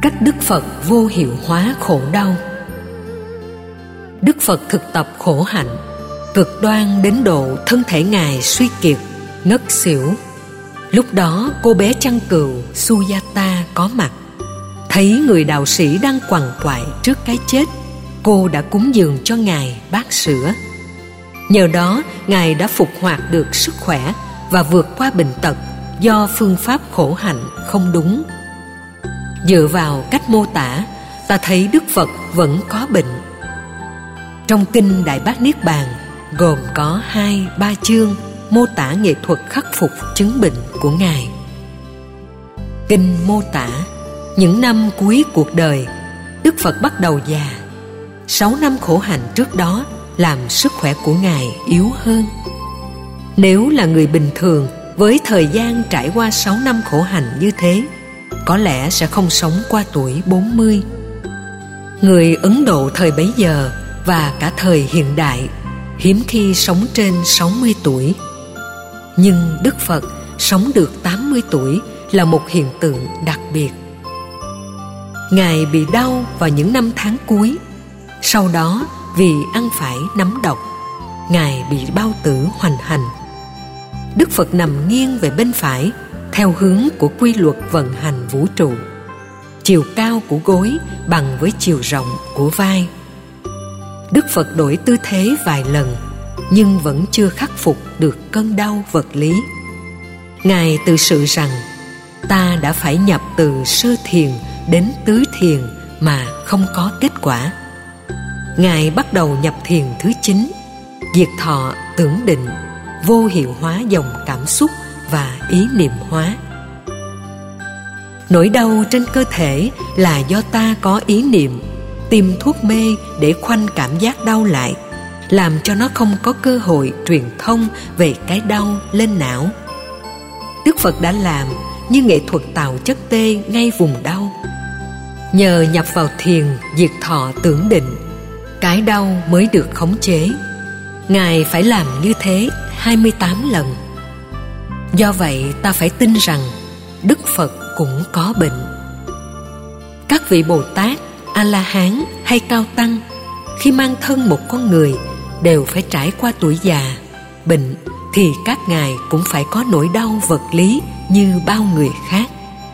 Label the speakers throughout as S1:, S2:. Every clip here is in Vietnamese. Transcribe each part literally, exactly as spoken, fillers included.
S1: Cách Đức Phật vô hiệu hóa khổ đau. Đức Phật thực tập khổ hạnh, cực đoan đến độ thân thể Ngài suy kiệt, ngất xỉu. Lúc đó cô bé chăn cừu Sujata có mặt. Thấy người đạo sĩ đang quằn quại trước cái chết, cô đã cúng dường cho Ngài bát sữa. Nhờ đó Ngài đã phục hoạt được sức khỏe và vượt qua bệnh tật do phương pháp khổ hạnh không đúng. Dựa vào cách mô tả, ta thấy Đức Phật vẫn có bệnh. Trong kinh Đại Bát Niết Bàn gồm có hai ba chương mô tả nghệ thuật khắc phục chứng bệnh của Ngài. Kinh mô tả những năm cuối cuộc đời, Đức Phật bắt đầu già. Sáu năm khổ hạnh trước đó làm sức khỏe của Ngài yếu hơn. Nếu là người bình thường với thời gian trải qua sáu năm khổ hạnh như thế, có lẽ sẽ không sống qua tuổi bốn mươi. Người Ấn Độ thời bấy giờ và cả thời hiện đại hiếm khi sống trên sáu mươi tuổi. Nhưng Đức Phật sống được tám mươi tuổi là một hiện tượng đặc biệt. Ngài bị đau vào những năm tháng cuối. Sau đó vì ăn phải nấm độc, Ngài bị bao tử hoành hành. Đức Phật nằm nghiêng về bên phải theo hướng của quy luật vận hành vũ trụ. Chiều cao của gối bằng với chiều rộng của vai. Đức Phật đổi tư thế vài lần nhưng vẫn chưa khắc phục được cơn đau vật lý. Ngài tự sự rằng ta đã phải nhập từ sơ thiền đến tứ thiền mà không có kết quả. Ngài bắt đầu nhập thiền thứ chín, diệt thọ tưởng định, vô hiệu hóa dòng cảm xúc và ý niệm hóa. Nỗi đau trên cơ thể là do ta có ý niệm, tìm thuốc mê để khoanh cảm giác đau lại, làm cho nó không có cơ hội truyền thông về cái đau lên não. Đức Phật đã làm như nghệ thuật tạo chất tê ngay vùng đau. Nhờ nhập vào thiền diệt thọ tưởng định, cái đau mới được khống chế. Ngài phải làm như thế hai mươi tám lần. Do vậy ta phải tin rằng Đức Phật cũng có bệnh. Các vị Bồ Tát, A-la-hán hay Cao Tăng khi mang thân một con người đều phải trải qua tuổi già, bệnh, thì các ngài cũng phải có nỗi đau vật lý như bao người khác.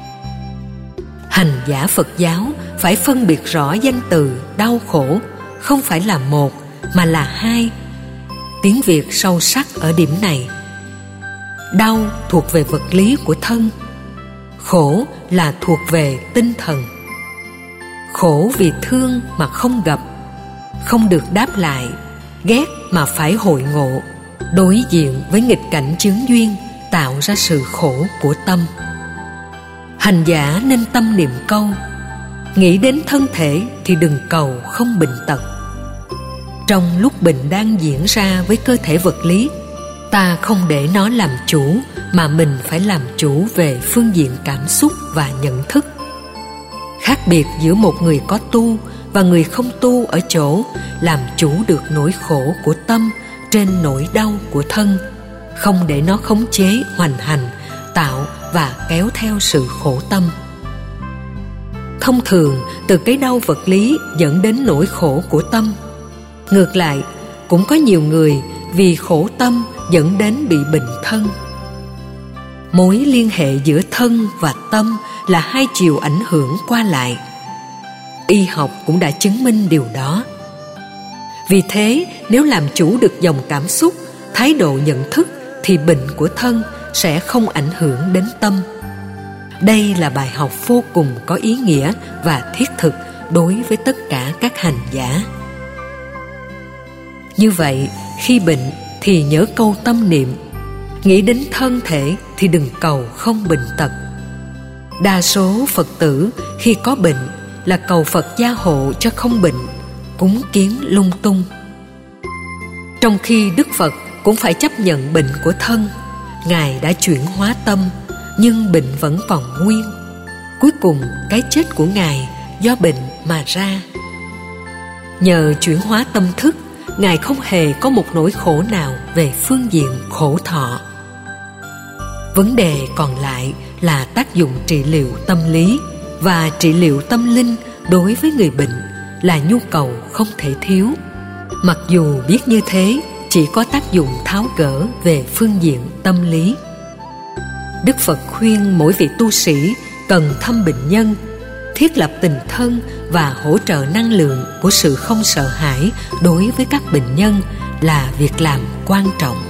S1: Hành giả Phật giáo phải phân biệt rõ danh từ đau khổ không phải là một mà là hai. Tiếng Việt sâu sắc ở điểm này. Đau thuộc về vật lý của thân, khổ là thuộc về tinh thần. Khổ vì thương mà không gặp, không được đáp lại, ghét mà phải hội ngộ, đối diện với nghịch cảnh chướng duyên tạo ra sự khổ của tâm. Hành giả nên tâm niệm câu: nghĩ đến thân thể thì đừng cầu không bệnh tật. Trong lúc bệnh đang diễn ra với cơ thể vật lý, ta không để nó làm chủ mà mình phải làm chủ về phương diện cảm xúc và nhận thức. Khác biệt giữa một người có tu và người không tu ở chỗ làm chủ được nỗi khổ của tâm trên nỗi đau của thân, không để nó khống chế hoành hành, tạo và kéo theo sự khổ tâm. Thông thường từ cái đau vật lý dẫn đến nỗi khổ của tâm. Ngược lại, cũng có nhiều người vì khổ tâm dẫn đến bị bệnh thân. Mối liên hệ giữa thân và tâm là hai chiều ảnh hưởng qua lại. Y học cũng đã chứng minh điều đó. Vì thế, nếu làm chủ được dòng cảm xúc, thái độ nhận thức thì bệnh của thân sẽ không ảnh hưởng đến tâm. Đây là bài học vô cùng có ý nghĩa và thiết thực đối với tất cả các hành giả. Như vậy, khi bệnh thì nhớ câu tâm niệm, nghĩ đến thân thể thì đừng cầu không bệnh tật. Đa số Phật tử khi có bệnh là cầu Phật gia hộ cho không bệnh, cúng kiến lung tung. Trong khi Đức Phật cũng phải chấp nhận bệnh của thân, Ngài đã chuyển hóa tâm, nhưng bệnh vẫn còn nguyên. Cuối cùng cái chết của Ngài do bệnh mà ra. Nhờ chuyển hóa tâm thức, Ngài không hề có một nỗi khổ nào về phương diện khổ thọ. Vấn đề còn lại là tác dụng trị liệu tâm lý, và trị liệu tâm linh đối với người bệnh là nhu cầu không thể thiếu. Mặc dù biết như thế chỉ có tác dụng tháo gỡ về phương diện tâm lý. Đức Phật khuyên mỗi vị tu sĩ cần thăm bệnh nhân, thiết lập tình thân và hỗ trợ năng lượng của sự không sợ hãi đối với các bệnh nhân là việc làm quan trọng.